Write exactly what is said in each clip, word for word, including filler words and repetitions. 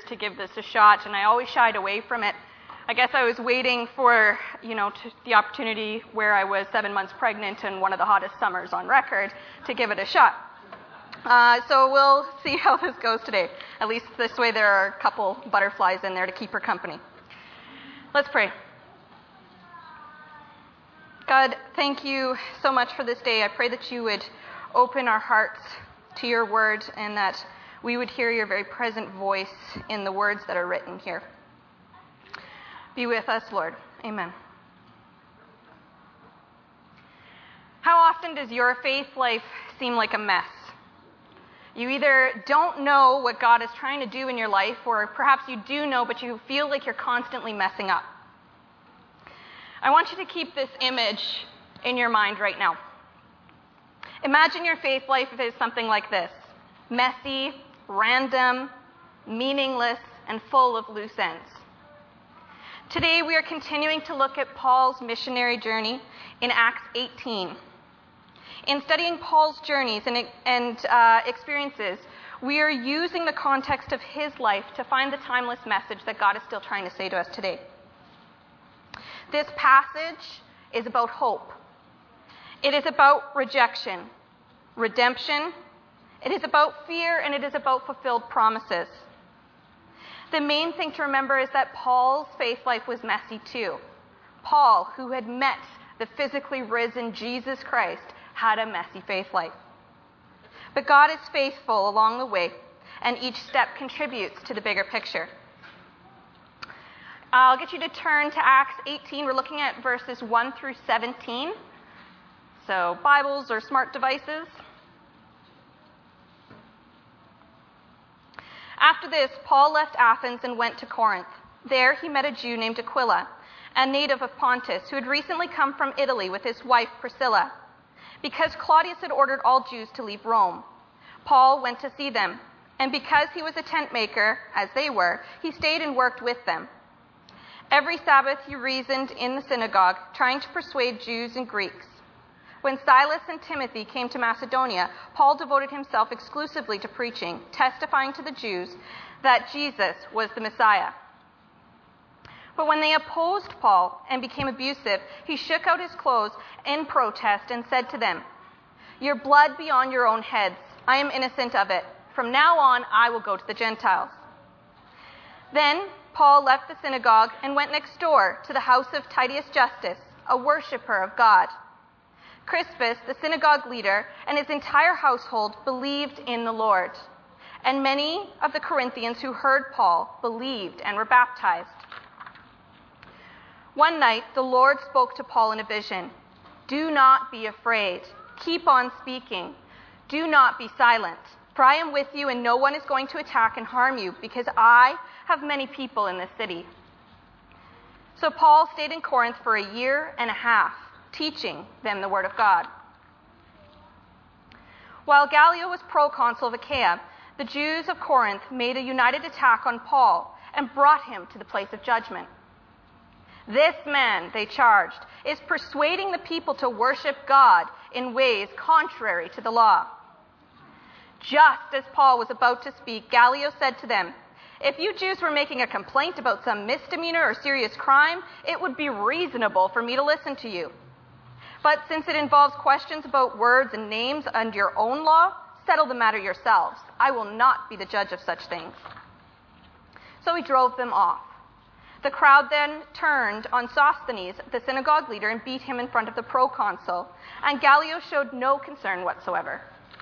to give this a shot, and I always shied away from it. I guess I was waiting for, you know, to, the opportunity where I was seven months pregnant and one of the hottest summers on record to give it a shot. Uh, so we'll see how this goes today. At least this way there are a couple butterflies in there to keep her company. Let's pray. God, thank you so much for this day. I pray that you would open our hearts to your word and that we would hear your very present voice in the words that are written here. Be with us, Lord. Amen. How often does your faith life seem like a mess? You either don't know what God is trying to do in your life, or perhaps you do know, but you feel like you're constantly messing up. I want you to keep this image in your mind right now. Imagine your faith life is something like this: messy, random, meaningless, and full of loose ends. Today we are continuing to look at Paul's missionary journey in Acts eighteen. In studying Paul's journeys and, and uh, experiences, we are using the context of his life to find the timeless message that God is still trying to say to us today. This passage is about hope. It is about rejection, redemption. It is about fear, and it is about fulfilled promises. The main thing to remember is that Paul's faith life was messy too. Paul, who had met the physically risen Jesus Christ, had a messy faith life. But God is faithful along the way, and each step contributes to the bigger picture. I'll get you to turn to Acts eighteen. We're looking at verses one through seventeen. So Bibles or smart devices. After this, Paul left Athens and went to Corinth. There he met a Jew named Aquila, a native of Pontus, who had recently come from Italy with his wife Priscilla. Because Claudius had ordered all Jews to leave Rome, Paul went to see them, and because he was a tent maker, as they were, he stayed and worked with them. Every Sabbath he reasoned in the synagogue, trying to persuade Jews and Greeks. When Silas and Timothy came to Macedonia, Paul devoted himself exclusively to preaching, testifying to the Jews that Jesus was the Messiah. But when they opposed Paul and became abusive, he shook out his clothes in protest and said to them, "Your blood be on your own heads. I am innocent of it. From now on, I will go to the Gentiles." Then Paul left the synagogue and went next door to the house of Titius Justus, a worshiper of God. Crispus, the synagogue leader, and his entire household believed in the Lord. And many of the Corinthians who heard Paul believed and were baptized. One night, the Lord spoke to Paul in a vision. "Do not be afraid. Keep on speaking. Do not be silent, for I am with you, and no one is going to attack and harm you, because I have many people in this city." So Paul stayed in Corinth for a year and a half, teaching them the word of God. While Gallio was proconsul of Achaia, the Jews of Corinth made a united attack on Paul and brought him to the place of judgment. "This man," they charged, "is persuading the people to worship God in ways contrary to the law." Just as Paul was about to speak, Gallio said to them, "If you Jews were making a complaint about some misdemeanor or serious crime, it would be reasonable for me to listen to you. But since it involves questions about words and names and your own law, settle the matter yourselves. I will not be the judge of such things." So he drove them off. The crowd then turned on Sosthenes, the synagogue leader, and beat him in front of the proconsul, and Gallio showed no concern whatsoever.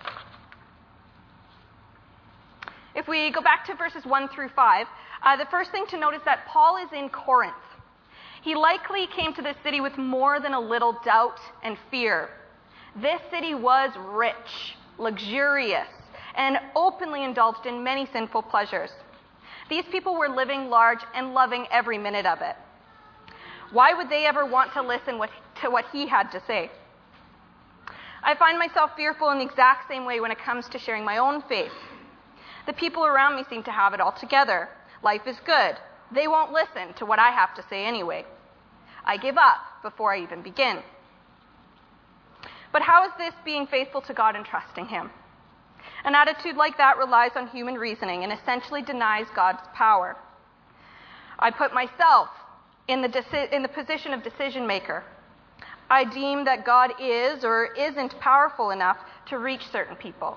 If we go back to verses one through five, uh, the first thing to note is that Paul is in Corinth. He likely came to this city with more than a little doubt and fear. This city was rich, luxurious, and openly indulged in many sinful pleasures. These people were living large and loving every minute of it. Why would they ever want to listen what, to what he had to say? I find myself fearful in the exact same way when it comes to sharing my own faith. The people around me seem to have it all together. Life is good. They won't listen to what I have to say anyway. I give up before I even begin. But how is this being faithful to God and trusting him? An attitude like that relies on human reasoning and essentially denies God's power. I put myself in the, deci- in the position of decision maker. I deem that God is or isn't powerful enough to reach certain people.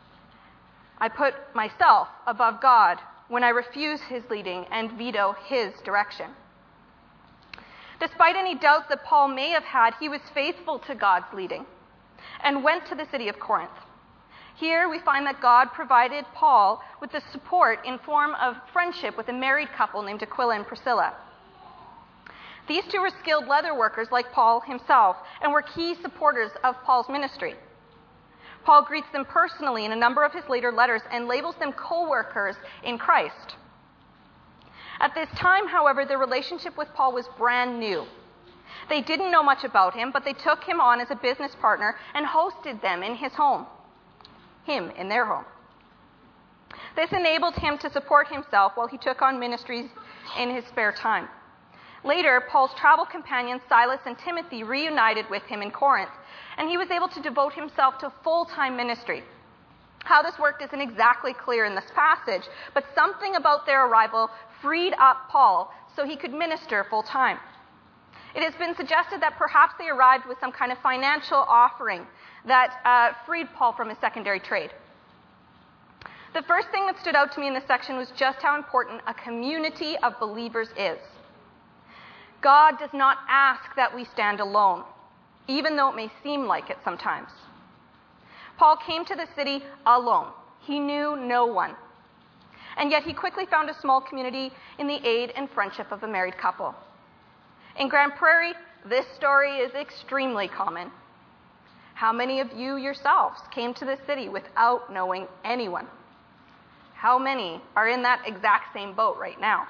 I put myself above God when I refuse his leading and veto his direction. Despite any doubts that Paul may have had, he was faithful to God's leading and went to the city of Corinth. Here we find that God provided Paul with the support in form of friendship with a married couple named Aquila and Priscilla. These two were skilled leather workers like Paul himself and were key supporters of Paul's ministry. Paul greets them personally in a number of his later letters and labels them co-workers in Christ. At this time, however, their relationship with Paul was brand new. They didn't know much about him, but they took him on as a business partner and hosted them in his home, him in their home. This enabled him to support himself while he took on ministries in his spare time. Later, Paul's travel companions Silas and Timothy reunited with him in Corinth, and he was able to devote himself to full-time ministry. How this worked isn't exactly clear in this passage, but something about their arrival freed up Paul so he could minister full-time. It has been suggested that perhaps they arrived with some kind of financial offering that uh, freed Paul from his secondary trade. The first thing that stood out to me in this section was just how important a community of believers is. God does not ask that we stand alone, even though it may seem like it sometimes. Paul came to the city alone. He knew no one. And yet he quickly found a small community in the aid and friendship of a married couple. In Grand Prairie, this story is extremely common. How many of you yourselves came to this city without knowing anyone? How many are in that exact same boat right now?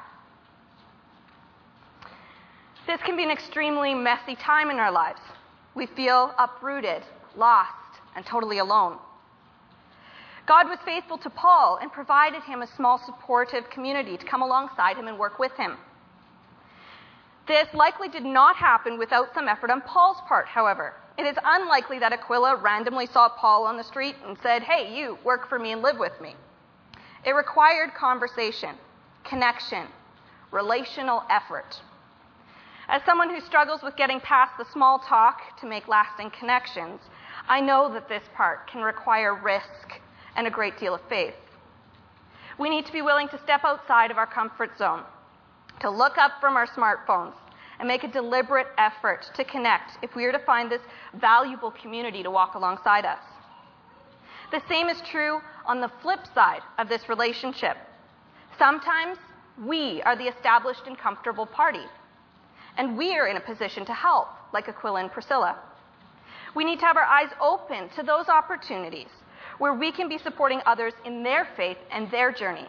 This can be an extremely messy time in our lives. We feel uprooted, lost, and totally alone. God was faithful to Paul and provided him a small supportive community to come alongside him and work with him. This likely did not happen without some effort on Paul's part, however. It is unlikely that Aquila randomly saw Paul on the street and said, "Hey, you, work for me and live with me." It required conversation, connection, relational effort. As someone who struggles with getting past the small talk to make lasting connections, I know that this part can require risk and a great deal of faith. We need to be willing to step outside of our comfort zone, to look up from our smartphones, and make a deliberate effort to connect if we are to find this valuable community to walk alongside us. The same is true on the flip side of this relationship. Sometimes we are the established and comfortable party, and we are in a position to help, like Aquila and Priscilla. We need to have our eyes open to those opportunities where we can be supporting others in their faith and their journeys.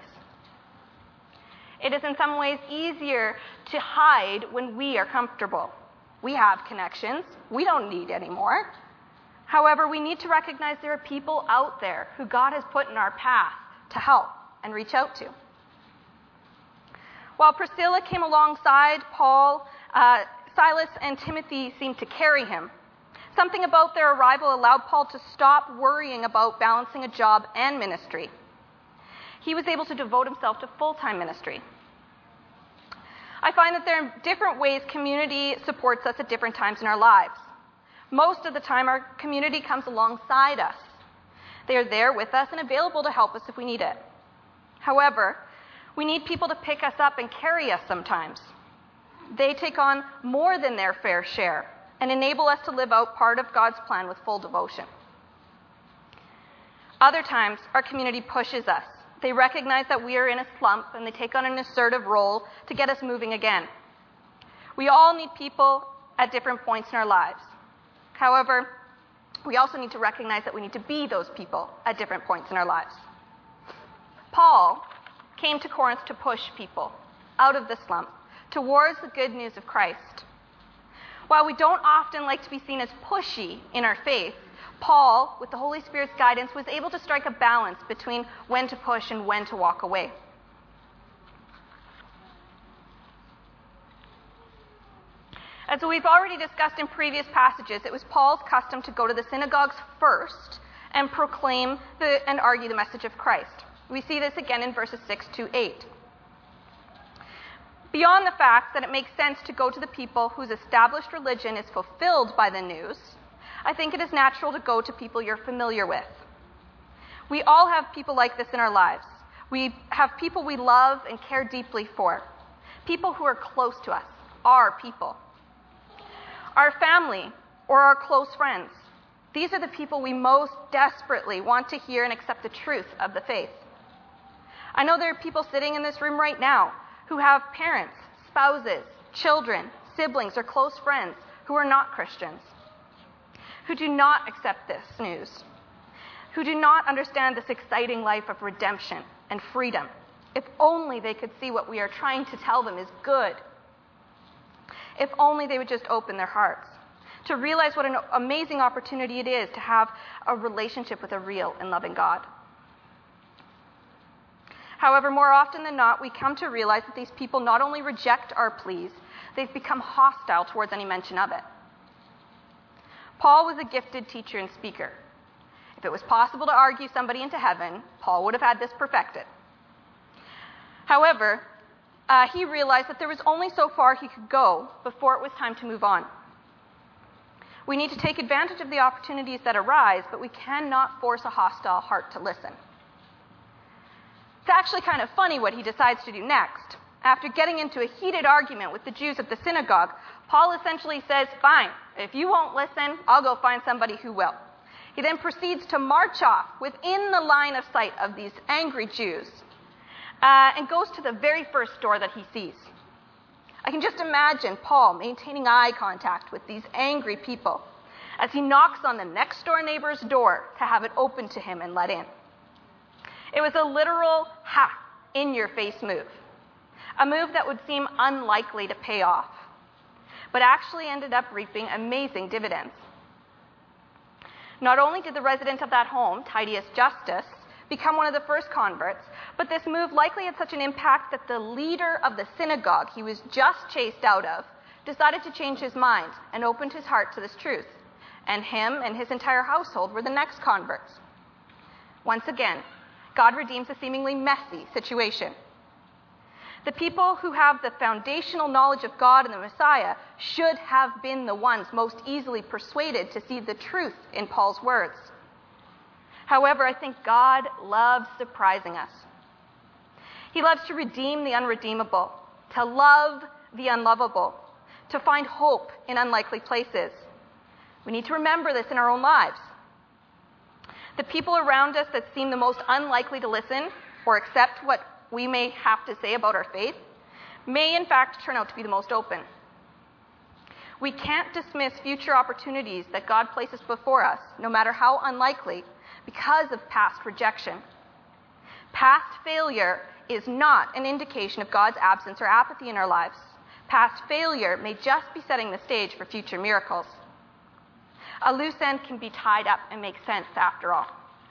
It is in some ways easier to hide when we are comfortable. We have connections. We don't need any more. However, we need to recognize there are people out there who God has put in our path to help and reach out to. While Priscilla came alongside Paul, uh, Silas and Timothy seemed to carry him. Something about their arrival allowed Paul to stop worrying about balancing a job and ministry. He was able to devote himself to full-time ministry. I find that there are different ways community supports us at different times in our lives. Most of the time, our community comes alongside us. They are there with us and available to help us if we need it. However, we need people to pick us up and carry us sometimes. They take on more than their fair share and enable us to live out part of God's plan with full devotion. Other times, our community pushes us. They recognize that we are in a slump and they take on an assertive role to get us moving again. We all need people at different points in our lives. However, we also need to recognize that we need to be those people at different points in our lives. Paul came to Corinth to push people out of the slump towards the good news of Christ. While we don't often like to be seen as pushy in our faith, Paul, with the Holy Spirit's guidance, was able to strike a balance between when to push and when to walk away. As we've already discussed in previous passages, it was Paul's custom to go to the synagogues first and proclaim the, and argue the message of Christ. We see this again in verses six to eight. Beyond the fact that it makes sense to go to the people whose established religion is fulfilled by the news, I think it is natural to go to people you're familiar with. We all have people like this in our lives. We have people we love and care deeply for. People who are close to us, our people. Our family or our close friends. These are the people we most desperately want to hear and accept the truth of the faith. I know there are people sitting in this room right now who have parents, spouses, children, siblings, or close friends who are not Christians, who do not accept this news, who do not understand this exciting life of redemption and freedom. If only they could see what we are trying to tell them is good. If only they would just open their hearts to realize what an amazing opportunity it is to have a relationship with a real and loving God. However, more often than not, we come to realize that these people not only reject our pleas, they've become hostile towards any mention of it. Paul was a gifted teacher and speaker. If it was possible to argue somebody into heaven, Paul would have had this perfected. However, uh, he realized that there was only so far he could go before it was time to move on. We need to take advantage of the opportunities that arise, but we cannot force a hostile heart to listen. It's actually kind of funny what he decides to do next. After getting into a heated argument with the Jews at the synagogue, Paul essentially says, fine, if you won't listen, I'll go find somebody who will. He then proceeds to march off within the line of sight of these angry Jews uh, and goes to the very first door that he sees. I can just imagine Paul maintaining eye contact with these angry people as he knocks on the next door neighbor's door to have it opened to him and let in. It was a literal, ha, in-your-face move. A move that would seem unlikely to pay off, but actually ended up reaping amazing dividends. Not only did the resident of that home, Titius Justus, become one of the first converts, but this move likely had such an impact that the leader of the synagogue he was just chased out of decided to change his mind and opened his heart to this truth. And him and his entire household were the next converts. Once again, God redeems a seemingly messy situation. The people who have the foundational knowledge of God and the Messiah should have been the ones most easily persuaded to see the truth in Paul's words. However, I think God loves surprising us. He loves to redeem the unredeemable, to love the unlovable, to find hope in unlikely places. We need to remember this in our own lives. The people around us that seem the most unlikely to listen or accept what we may have to say about our faith may in fact turn out to be the most open. We can't dismiss future opportunities that God places before us, no matter how unlikely, because of past rejection. Past failure is not an indication of God's absence or apathy in our lives. Past failure may just be setting the stage for future miracles. A loose end can be tied up and make sense after all.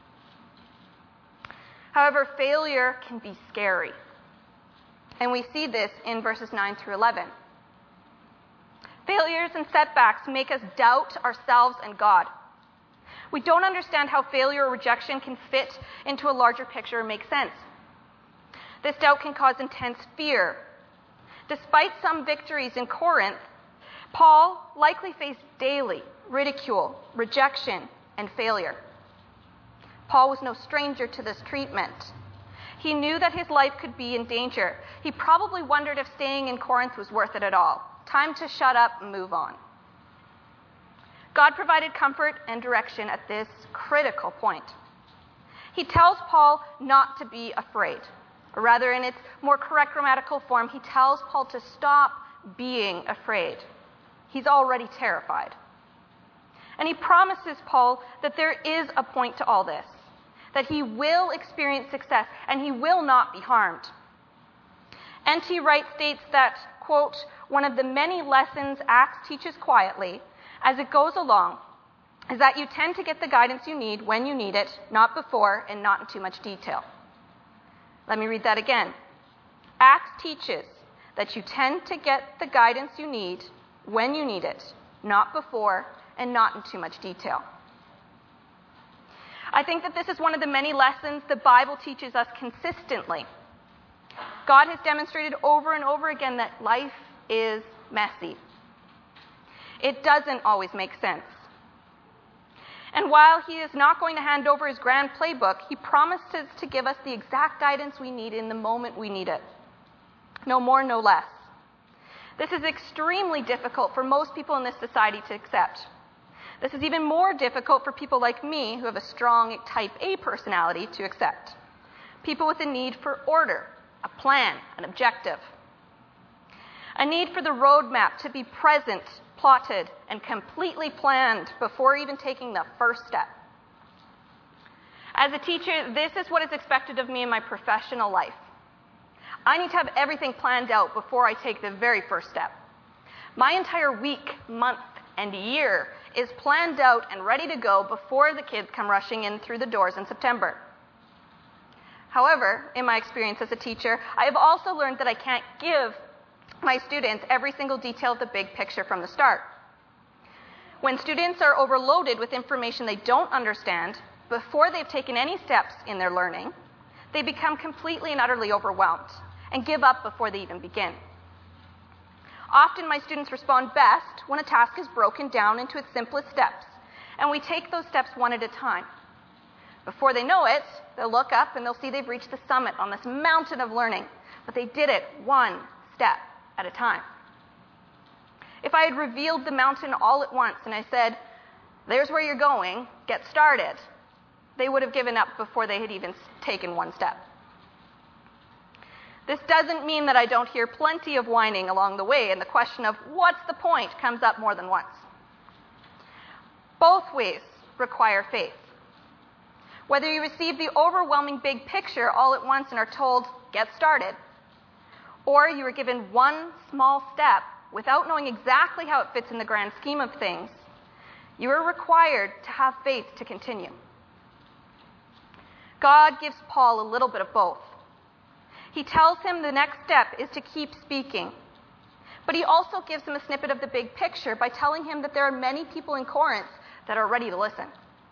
However, failure can be scary. And we see this in verses nine through eleven. Failures and setbacks make us doubt ourselves and God. We don't understand how failure or rejection can fit into a larger picture and make sense. This doubt can cause intense fear. Despite some victories in Corinth, Paul likely faced daily ridicule, rejection, and failure. Paul was no stranger to this treatment. He knew that his life could be in danger. He probably wondered if staying in Corinth was worth it at all. Time to shut up and move on. God provided comfort and direction at this critical point. He tells Paul not to be afraid. Or rather, in its more correct grammatical form, he tells Paul to stop being afraid. He's already terrified. And he promises Paul that there is a point to all this, that he will experience success and he will not be harmed. N T Wright states that, quote, one of the many lessons Acts teaches quietly as it goes along is that you tend to get the guidance you need when you need it, not before and not in too much detail. Let me read that again. Acts teaches that you tend to get the guidance you need when you need it, not before and not in too much detail. I think that this is one of the many lessons the Bible teaches us consistently. God has demonstrated over and over again that life is messy. It doesn't always make sense. And while he is not going to hand over his grand playbook, he promises to give us the exact guidance we need in the moment we need it. No more, no less. This is extremely difficult for most people in this society to accept. This is even more difficult for people like me who have a strong type A personality to accept. People with a need for order, a plan, an objective. A need for the roadmap to be present, plotted, and completely planned before even taking the first step. As a teacher, this is what is expected of me in my professional life. I need to have everything planned out before I take the very first step. My entire week, month, and year is planned out and ready to go before the kids come rushing in through the doors in September. However, in my experience as a teacher, I have also learned that I can't give my students every single detail of the big picture from the start. When students are overloaded with information they don't understand before they've taken any steps in their learning, they become completely and utterly overwhelmed and give up before they even begin. Often my students respond best when a task is broken down into its simplest steps, and we take those steps one at a time. Before they know it, they'll look up and they'll see they've reached the summit on this mountain of learning, but they did it one step at a time. If I had revealed the mountain all at once and I said, "There's where you're going, get started," they would have given up before they had even taken one step. This doesn't mean that I don't hear plenty of whining along the way, and the question of what's the point comes up more than once. Both ways require faith. Whether you receive the overwhelming big picture all at once and are told, "Get started," or you are given one small step without knowing exactly how it fits in the grand scheme of things, you are required to have faith to continue. God gives Paul a little bit of both. He tells him the next step is to keep speaking. But he also gives him a snippet of the big picture by telling him that there are many people in Corinth that are ready to listen.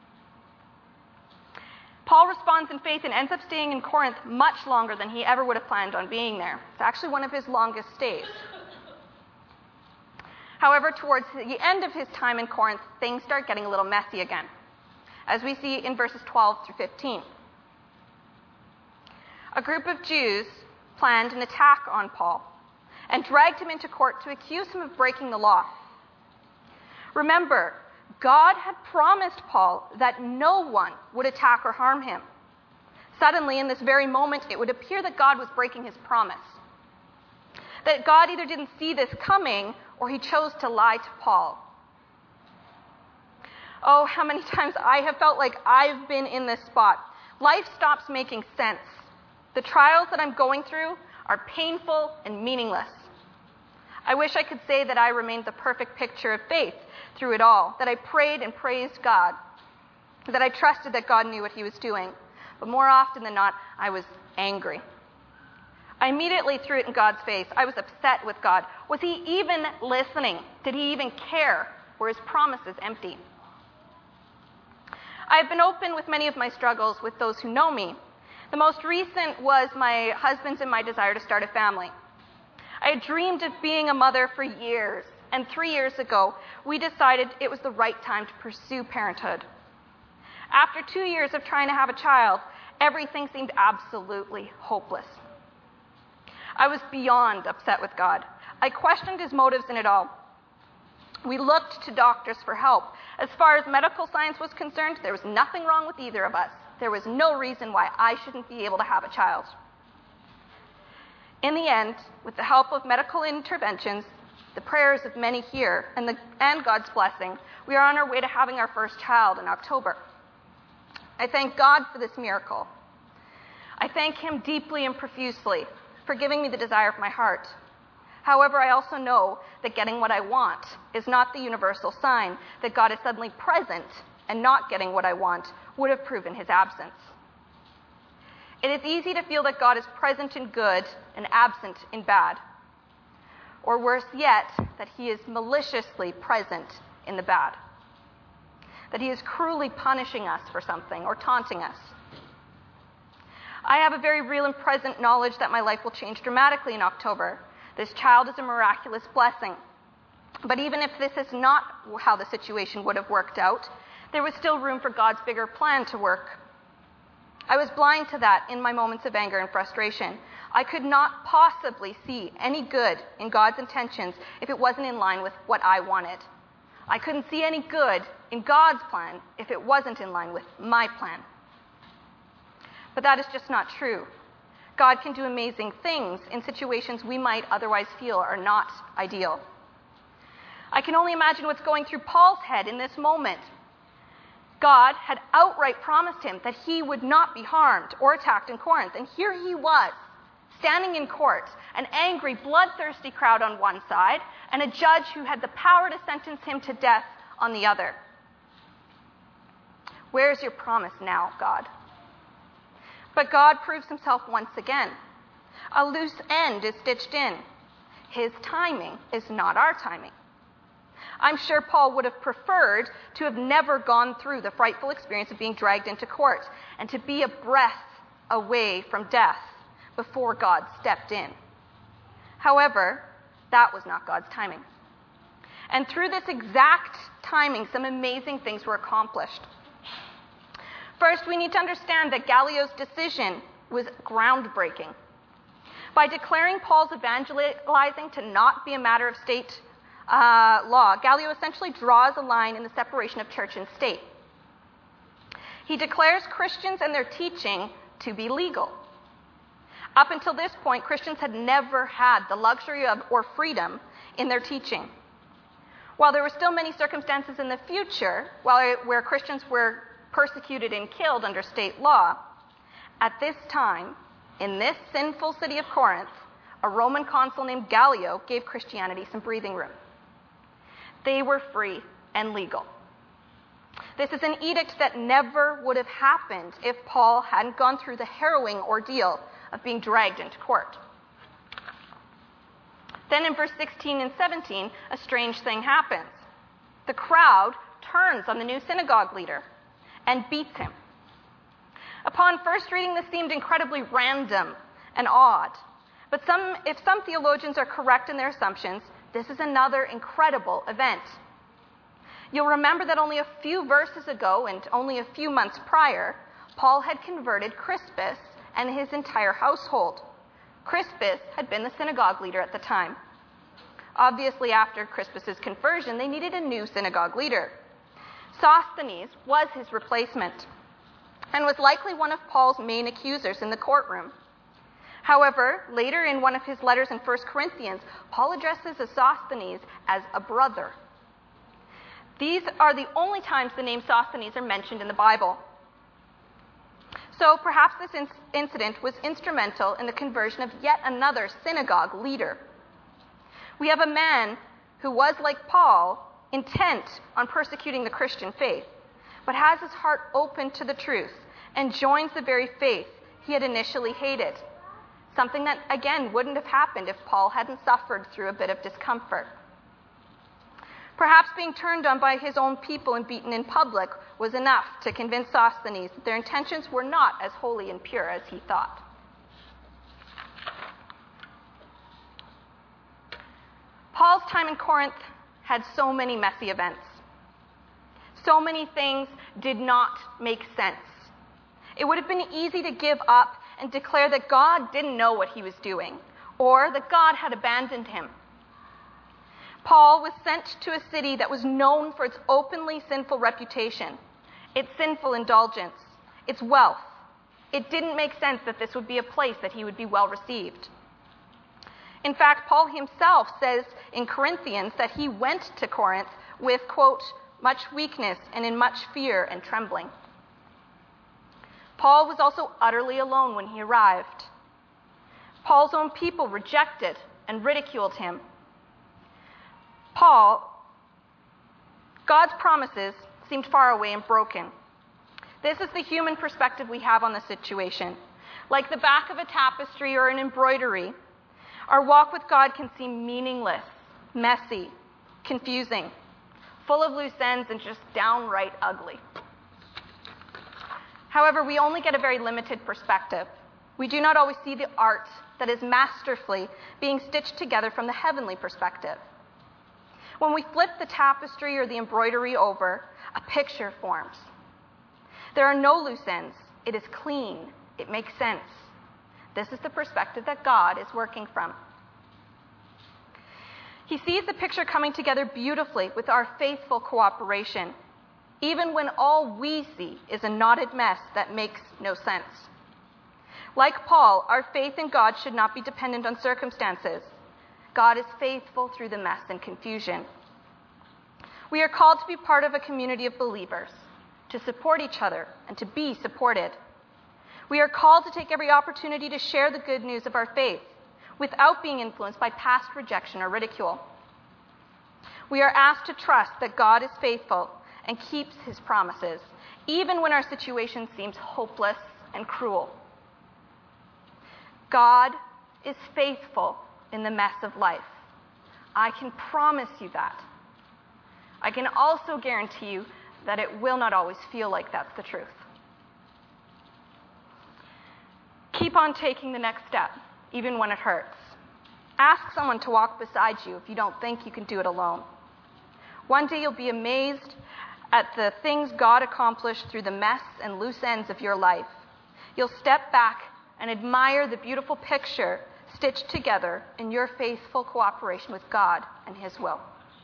Paul responds in faith and ends up staying in Corinth much longer than he ever would have planned on being there. It's actually one of his longest stays. However, towards the end of his time in Corinth, things start getting a little messy again, as we see in verses twelve through fifteen. A group of Jews planned an attack on Paul and dragged him into court to accuse him of breaking the law. Remember, God had promised Paul that no one would attack or harm him. Suddenly, in this very moment, it would appear that God was breaking his promise. That God either didn't see this coming or he chose to lie to Paul. Oh, how many times I have felt like I've been in this spot. Life stops making sense. The trials that I'm going through are painful and meaningless. I wish I could say that I remained the perfect picture of faith through it all, that I prayed and praised God, that I trusted that God knew what he was doing. But more often than not, I was angry. I immediately threw it in God's face. I was upset with God. Was he even listening? Did he even care? Were his promises empty? I've been open with many of my struggles with those who know me. The most recent was my husband's and my desire to start a family. I had dreamed of being a mother for years, and three years ago, we decided it was the right time to pursue parenthood. After two years of trying to have a child, everything seemed absolutely hopeless. I was beyond upset with God. I questioned his motives in it all. We looked to doctors for help. As far as medical science was concerned, there was nothing wrong with either of us. There was no reason why I shouldn't be able to have a child. In the end, with the help of medical interventions, the prayers of many here, and, the, and God's blessing, we are on our way to having our first child in October. I thank God for this miracle. I thank him deeply and profusely for giving me the desire of my heart. However, I also know that getting what I want is not the universal sign that God is suddenly present, and not getting what I want would have proven his absence. It is easy to feel that God is present in good and absent in bad. Or worse yet, that he is maliciously present in the bad. that he is cruelly punishing us for something or taunting us. I have a very real and present knowledge that my life will change dramatically in October. This child is a miraculous blessing. But even if this is not how the situation would have worked out, there was still room for God's bigger plan to work. I was blind to that in my moments of anger and frustration. I could not possibly see any good in God's intentions if it wasn't in line with what I wanted. I couldn't see any good in God's plan if it wasn't in line with my plan. But that is just not true. God can do amazing things in situations we might otherwise feel are not ideal. I can only imagine what's going through Paul's head in this moment. God had outright promised him that he would not be harmed or attacked in Corinth, and here he was, standing in court, an angry, bloodthirsty crowd on one side, and a judge who had the power to sentence him to death on the other. Where's your promise now, God? But God proves himself once again. A loose end is stitched in. His timing is not our timing. I'm sure Paul would have preferred to have never gone through the frightful experience of being dragged into court and to be a breath away from death before God stepped in. However, that was not God's timing. And through this exact timing, some amazing things were accomplished. First, we need to understand that Gallio's decision was groundbreaking. By declaring Paul's evangelizing to not be a matter of state uh, law, Gallio essentially draws a line in the separation of church and state. He declares Christians and their teaching to be legal. Up until this point, Christians had never had the luxury of or freedom in their teaching. While there were still many circumstances in the future while, where Christians were persecuted and killed under state law, at this time, in this sinful city of Corinth, a Roman consul named Gallio gave Christianity some breathing room. They were free and legal. This is an edict that never would have happened if Paul hadn't gone through the harrowing ordeal of being dragged into court. Then in verse sixteen and seventeen, a strange thing happens. The crowd turns on the new synagogue leader and beats him. Upon first reading, this seemed incredibly random and odd. But some, if some theologians are correct in their assumptions, this is another incredible event. You'll remember that only a few verses ago and only a few months prior, Paul had converted Crispus and his entire household. Crispus had been the synagogue leader at the time. Obviously, after Crispus's conversion, they needed a new synagogue leader. Sosthenes was his replacement and was likely one of Paul's main accusers in the courtroom. However, later in one of his letters in First Corinthians, Paul addresses Sosthenes as a brother. These are the only times the name Sosthenes are mentioned in the Bible. So perhaps this in- incident was instrumental in the conversion of yet another synagogue leader. We have a man who was, like Paul, intent on persecuting the Christian faith, but has his heart open to the truth and joins the very faith he had initially hated. Something that, again, wouldn't have happened if Paul hadn't suffered through a bit of discomfort. Perhaps being turned on by his own people and beaten in public was enough to convince Sosthenes that their intentions were not as holy and pure as he thought. Paul's time in Corinth had so many messy events. So many things did not make sense. It would have been easy to give up and declare that God didn't know what he was doing, or that God had abandoned him. Paul was sent to a city that was known for its openly sinful reputation, its sinful indulgence, its wealth. It didn't make sense that this would be a place that he would be well received. In fact, Paul himself says in Corinthians that he went to Corinth with, quote, much weakness and in much fear and trembling. Paul was also utterly alone when he arrived. Paul's own people rejected and ridiculed him. Paul, God's promises seemed far away and broken. This is the human perspective we have on the situation. Like the back of a tapestry or an embroidery, our walk with God can seem meaningless, messy, confusing, full of loose ends and just downright ugly. However, we only get a very limited perspective. We do not always see the art that is masterfully being stitched together from the heavenly perspective. When we flip the tapestry or the embroidery over, a picture forms. There are no loose ends. It is clean. It makes sense. This is the perspective that God is working from. He sees the picture coming together beautifully with our faithful cooperation, even when all we see is a knotted mess that makes no sense. Like Paul, our faith in God should not be dependent on circumstances. God is faithful through the mess and confusion. We are called to be part of a community of believers, to support each other and to be supported. We are called to take every opportunity to share the good news of our faith without being influenced by past rejection or ridicule. We are asked to trust that God is faithful and keeps his promises, even when our situation seems hopeless and cruel. God is faithful in the mess of life. I can promise you that. I can also guarantee you that it will not always feel like that's the truth. Keep on taking the next step, even when it hurts. Ask someone to walk beside you if you don't think you can do it alone. One day you'll be amazed at the things God accomplished through the mess and loose ends of your life. You'll step back and admire the beautiful picture stitched together in your faithful cooperation with God and his will.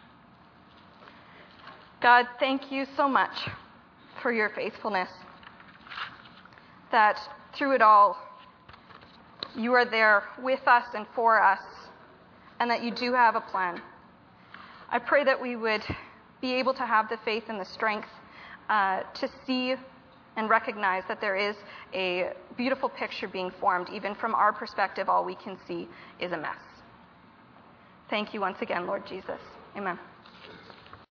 God, thank you so much for your faithfulness, that through it all, you are there with us and for us, and that you do have a plan. I pray that we would be able to have the faith and the strength uh, to see and recognize that there is a beautiful picture being formed. Even from our perspective, all we can see is a mess. Thank you once again, Lord Jesus. Amen.